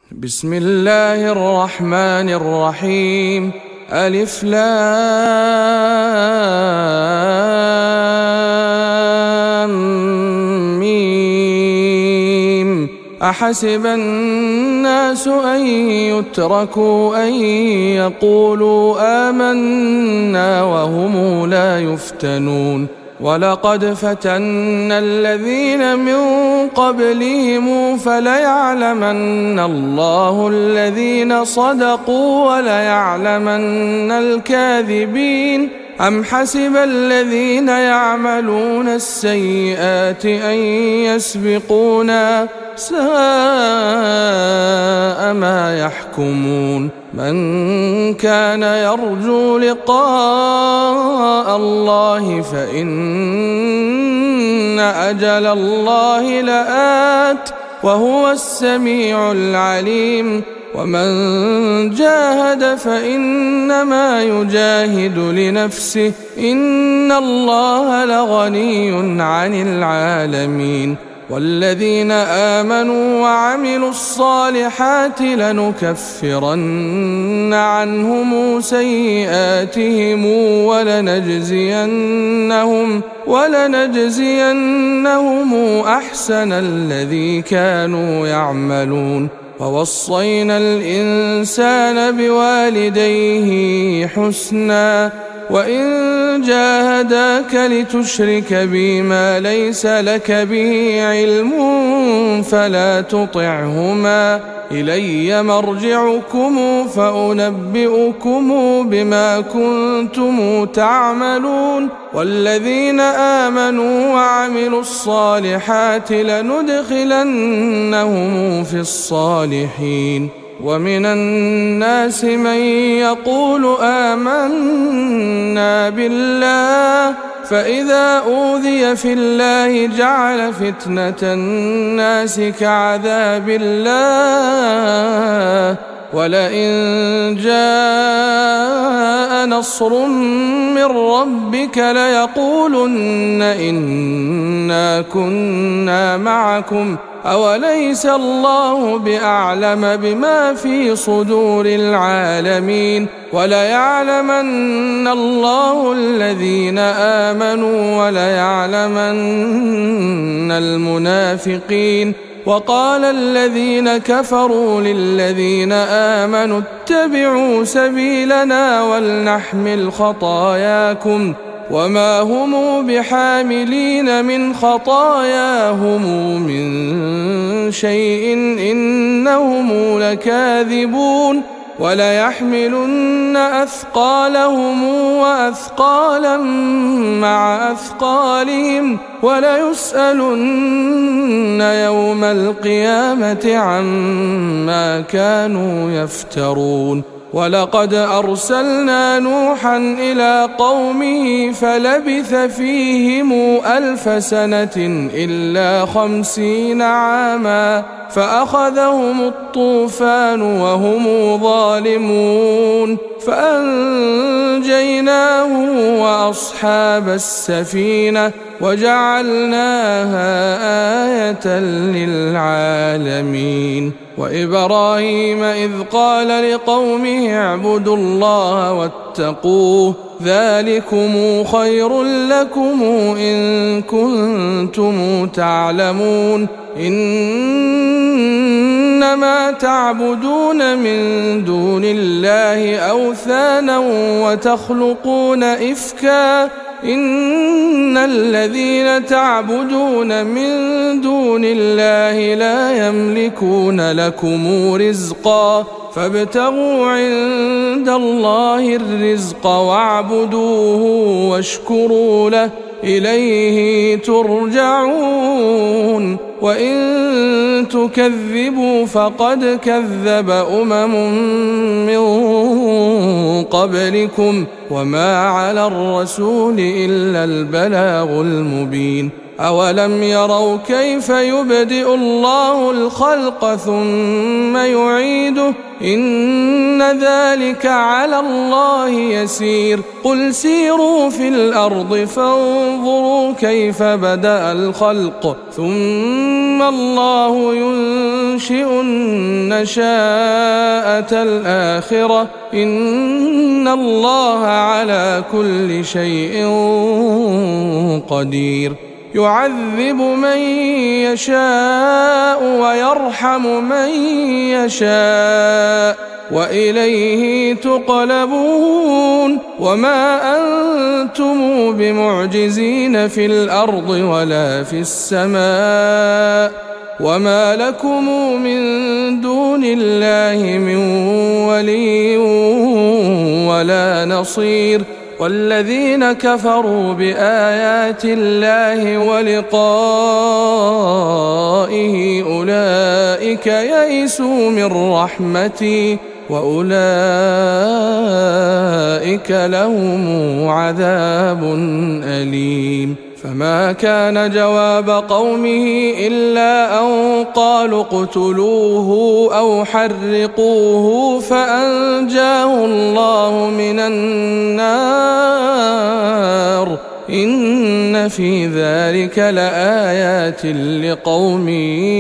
بسم الله الرحمن الرحيم. ألف لام ميم. أحسب الناس أن يتركوا أن يقولوا آمنا وهم لا يفتنون ولقد فتنا الذين من قبلهم فليعلمن الله الذين صدقوا وليعلمن الكاذبين. أم حسب الذين يعملون السيئات أن يسبقونا ساء ما يحكمون. من كان يرجو لقاء الله فإن أجل الله لآت وهو السميع العليم. ومن جاهد فإنما يجاهد لنفسه إن الله لغني عن العالمين. والذين آمنوا وعملوا الصالحات لنكفرن عنهم سيئاتهم ولنجزينهم أحسن الذي كانوا يعملون. ووصينا الإنسان بوالديه حسنا وإن جاهداك لتشرك بي ما ليس لك به علم فلا تطعهما إلي مرجعكم فأنبئكم بما كنتم تعملون. والذين آمنوا وعملوا الصالحات لندخلنهم في الصالحين. ومن الناس من يقول آمنا بالله فإذا أوذي في الله جعل فتنة الناس كعذاب الله ولئن جاء نصر من ربك ليقولن إنا كنا معكم أوليس الله بأعلم بما في صدور العالمين. وليعلمن الله الذين آمنوا وليعلمن المنافقين. وقال الذين كفروا للذين آمنوا اتبعوا سبيلنا ولنحمل خطاياكم وما هم بحاملين من خطاياهم من شيء إنهم لكاذبون. وليحملن أثقالهم وأثقالا مع أثقالهم وليسألن يوم القيامة عما كانوا يفترون. ولقد أرسلنا نوحا إلى قومه فلبث فيهم 1000 سنة إلا 50 عاما فأخذهم الطوفان وهم ظالمون فأنجيناه وأصحاب السفينة وجعلناها آية للعالمين. وإبراهيم إذ قال لقومه اعبدوا الله واتقوه ذلكم خير لكم إن كنتم تعلمون. إنما تعبدون من دون الله أوثانا وتخلقون إفكا إن الذين تعبدون من دون الله لا يملكون لكم رزقا فابتغوا عند الله الرزق واعبدوه واشكروا له إليه ترجعون. وإن تكذبوا فقد كذب من قبلكم وما على الرسول إلا البلاغ المبين. أولم يروا كيف يبدئ الله الخلق ثم يعيده إن ذلك على الله يسير. قل سيروا في الأرض فانظروا كيف بدأ الخلق ثم ثم الله ينشئ النشاءة الآخرة إن الله على كل شيء قدير يعذب من يشاء ويرحم من يشاء وإليه تقلبون وما أنتم بمعجزين في الأرض ولا في السماء وما لكم من دون الله من ولي ولا نصير والذين كفروا بآيات الله ولقائه أولئك يئسوا من رحمتي وأولئك لهم عذاب أليم فما كان جواب قومه إلا أن قالوا اقتلوه أو حرقوه فأنجاه الله من النار إن في ذلك لآيات لقوم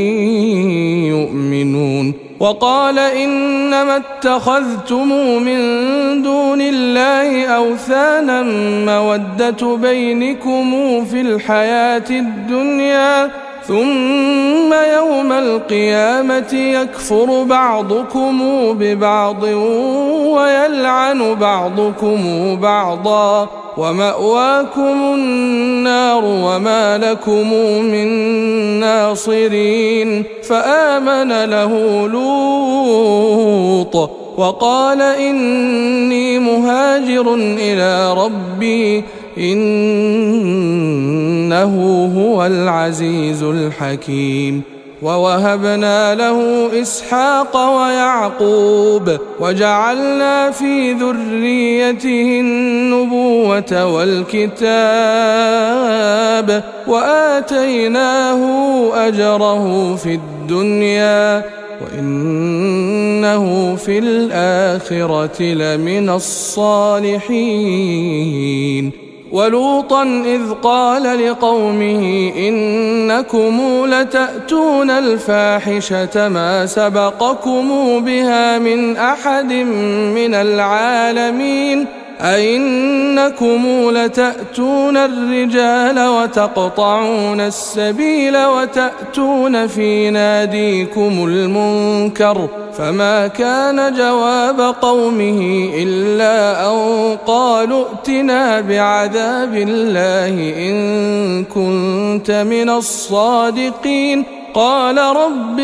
يؤمنون وقال إنما اتخذتم من دون الله أوثانا مودة بينكم في الحياة الدنيا ثم يوم القيامة يكفر بعضكم ببعض ويلعن بعضكم بعضا ومأواكم النار وما لكم من ناصرين فآمن له لوط وقال إني مهاجر إلى ربي إنه هو العزيز الحكيم ووهبنا له إسحاق ويعقوب وجعلنا في ذريته النبوة والكتاب وآتيناه أجره في الدنيا وإنه في الآخرة لمن الصالحين ولوطا إذ قال لقومه إنكم لتأتون الفاحشة ما سبقكم بها من أحد من العالمين أئنكم لتأتون الرجال وتقطعون السبيل وتأتون في ناديكم المنكر فما كان جواب قومه إلا أن قالوا ائتنا بعذاب الله إن كنت من الصادقين قال رب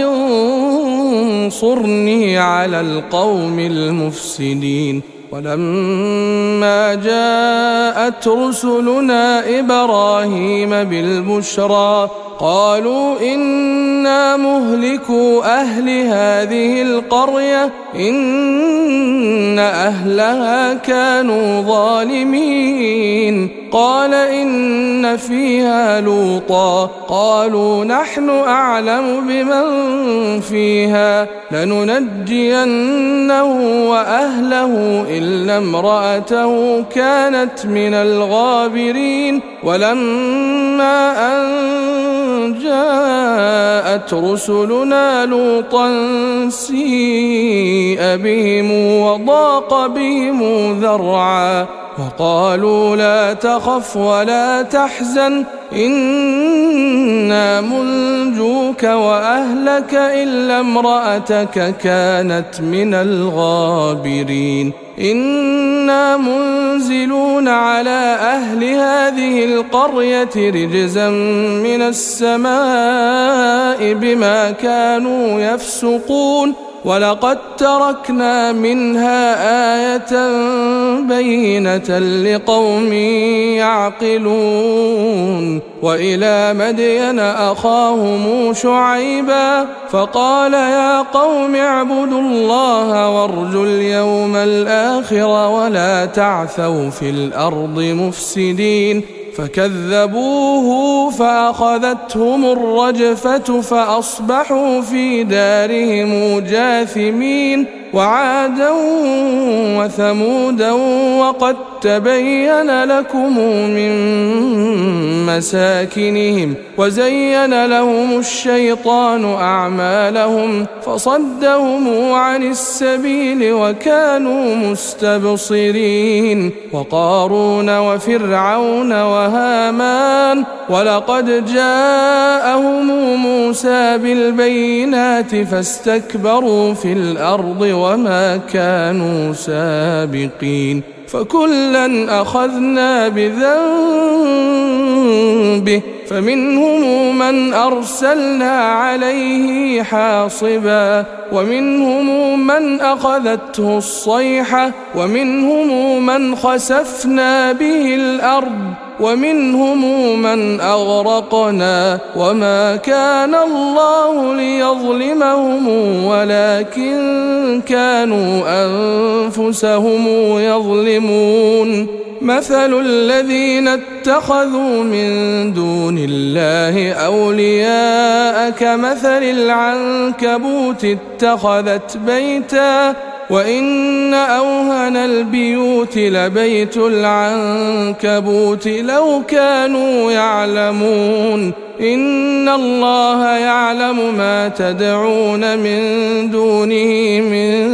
انصرني على القوم المفسدين ولما جاءت رسلنا إبراهيم بالبشرى قالوا إنا مهلكو أهل هذه القرية إن أهلها كانوا ظالمين قال إن فيها لوطا قالوا نحن أعلم بمن فيها لننجينه وأهله إلا امرأته كانت من الغابرين ولما أن جاءت رسلنا لوطا سيء بهم وضاق بهم ذرعا وقالوا لا تخف ولا تحزن إنا منجوك وأهلك إلا امرأتك كانت من الغابرين إنا منزلون على أهل هذه القرية رجزا من السماء بما كانوا يفسقون ولقد تركنا منها آية بينة لقوم يعقلون وإلى مدين أخاهم شعيبا فقال يا قوم اعبدوا الله وارجوا اليوم الآخر ولا تعثوا في الأرض مفسدين فكذبوه فأخذتهم الرجفة فأصبحوا في دارهم جاثمين وعادا وثمودا وقد تبين لكم من مساكنهم وزين لهم الشيطان أعمالهم فصدهم عن السبيل وكانوا مستبصرين وقارون وفرعون وهامان ولقد جاءهم موسى بالبينات فاستكبروا في الأرض وما كانوا سابقين فكلا أخذنا بذنبه فمنهم من أرسلنا عليه حاصبا ومنهم من أخذته الصيحة ومنهم من خسفنا به الأرض ومنهم من أغرقنا وما كان الله ليظلمهم ولكن كانوا أنفسهم يظلمون مثل الذين اتخذوا من دون الله أولياء كمثل العنكبوت اتخذت بيتا وإن أوهن البيوت لبيت العنكبوت لو كانوا يعلمون إن الله يعلم ما تدعون من دونه من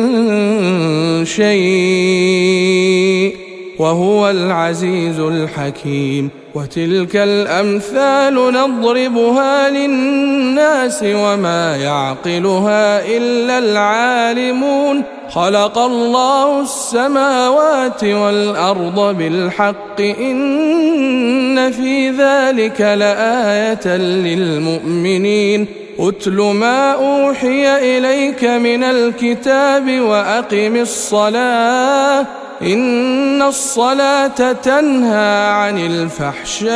شيء وهو العزيز الحكيم وتلك الأمثال نضربها للناس وما يعقلها إلا العالمون خلق الله السماوات والأرض بالحق إن في ذلك لآية للمؤمنين أتل ما أوحي إليك من الكتاب وأقم الصلاة إن الصلاة تنهى عن الفحشاء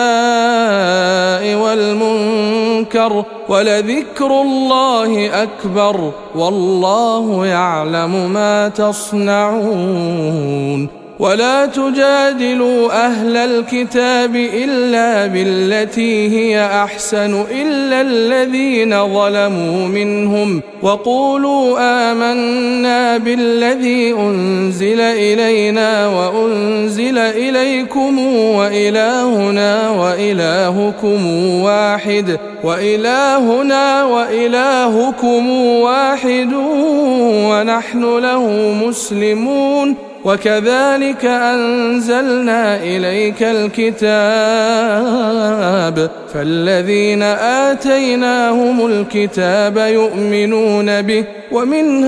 والمنكر ولذكر الله أكبر والله يعلم ما تصنعون ولا تجادلوا أهل الكتاب إلا بالتي هي أحسن إلا الذين ظلموا منهم وقولوا آمنا بالذي أنزل إلينا وأنزل إليكم وإلهنا وإلهكم واحد ونحن له مسلمون وكذلك أنزلنا إليك الكتاب فالذين آتيناهم الكتاب يؤمنون به ومن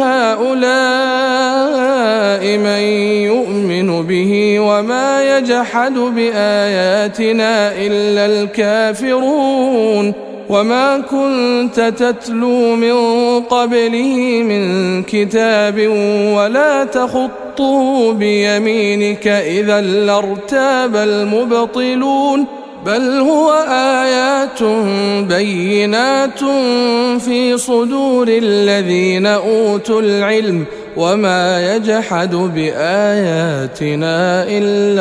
هؤلاء من يؤمن به وما يجحد بآياتنا إلا الكافرون وما كنت تتلو من قبله من كتاب ولا تخطه بيمينك إذا لارتاب المبطلون بل هو آيات بينات في صدور الذين أوتوا العلم وما يجحد بآياتنا إلا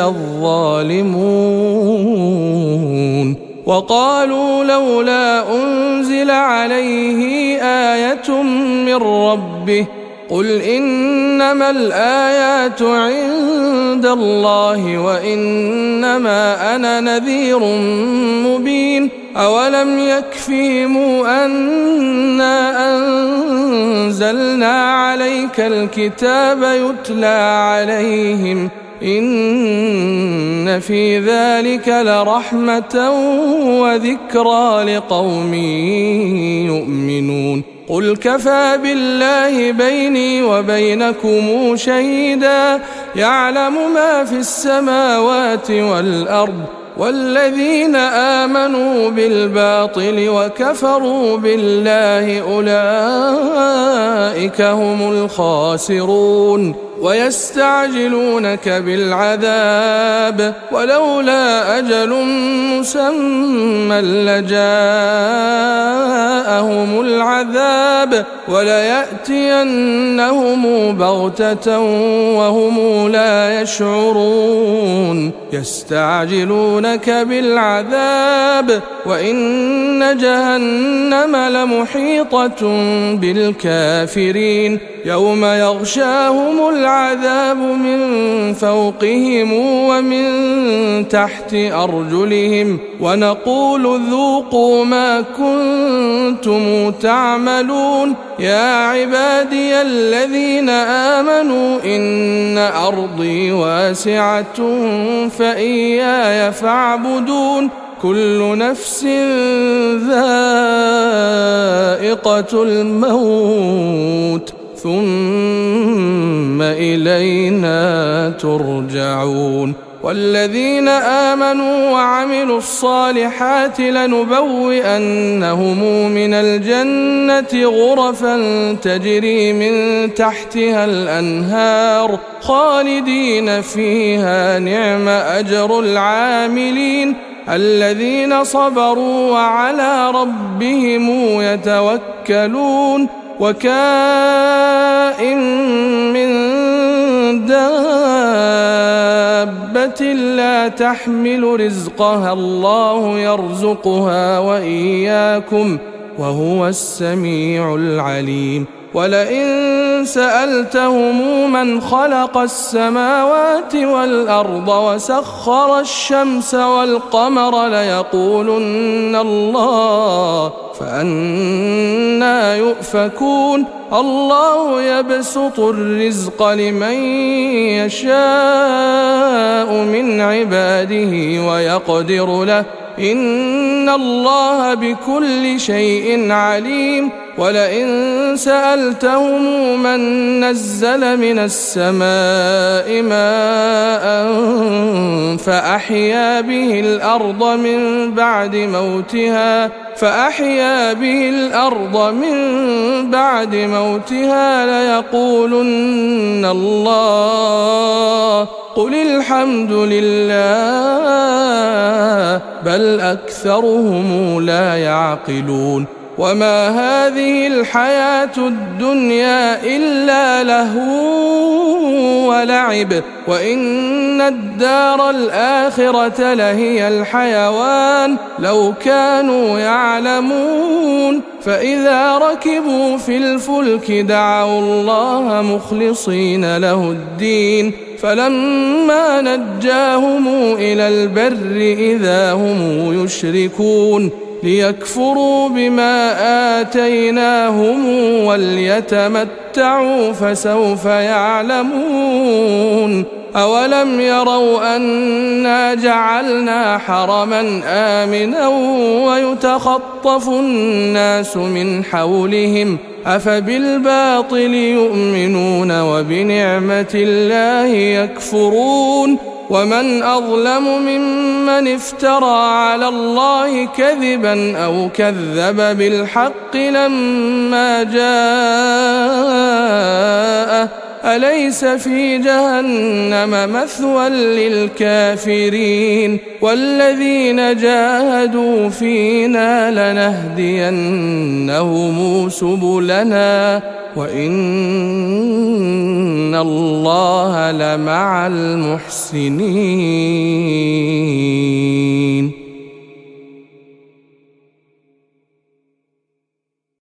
الظالمون وقالوا لولا أنزل عليه آية من ربه قل إنما الآيات عند الله وإنما أنا نذير مبين أولم يكفهم أنا أنزلنا عليك الكتاب يتلى عليهم إن في ذلك لرحمة وذكرى لقوم يؤمنون قل كفى بالله بيني وبينكم شهيدا يعلم ما في السماوات والأرض والذين آمنوا بالباطل وكفروا بالله أولئك هم الخاسرون ويستعجلونك بالعذاب ولولا أجل مسمى لجاءهم العذاب وليأتينهم بغتة وهم لا يشعرون يستعجلونك بالعذاب وإن جهنم لمحيطة بالكافرين يوم يغشاهم العذاب من فوقهم ومن تحت أرجلهم ونقول ذوقوا ما كنتم تعملون يا عبادي الذين آمنوا إن أرضي واسعة فإياي فاعبدون كل نفس ذائقة الموت ثم إلينا ترجعون والذين آمنوا وعملوا الصالحات لنبوئنهم من الجنة غرفا تجري من تحتها الأنهار خالدين فيها نعم أجر العاملين الذين صبروا وعلى ربهم يتوكلون وكائن من دابة لا تحمل رزقها الله يرزقها وإياكم وهو السميع العليم ولئن سألتهم من خلق السماوات والأرض وسخر الشمس والقمر ليقولن الله فأنى يؤفكون الله يبسط الرزق لمن يشاء من عباده ويقدر له إن الله بكل شيء عليم ولئن سألتهم من نزل من السماء ماء فأحيا به الأرض من بعد موتها ليقولن الله قل الحمد لله بل أكثرهم لا يعقلون وما هذه الحياة الدنيا إلا لهو ولعب وإن الدار الآخرة لهي الحيوان لو كانوا يعلمون فإذا ركبوا في الفلك دعوا الله مخلصين له الدين فلما نجاهم إلى البر إذا هم يشركون ليكفروا بما آتيناهم وليتمتعوا فسوف يعلمون أولم يروا أنا جعلنا حرما آمنا ويتخطف الناس من حولهم أفبالباطل يؤمنون وبنعمة الله يكفرون ومن أظلم ممن افترى على الله كذبا أو كذب بالحق لما جاءه أليس في جهنم مثوى للكافرين والذين جاهدوا فينا لنهدينهم سبلنا وإن الله لمع المحسنين.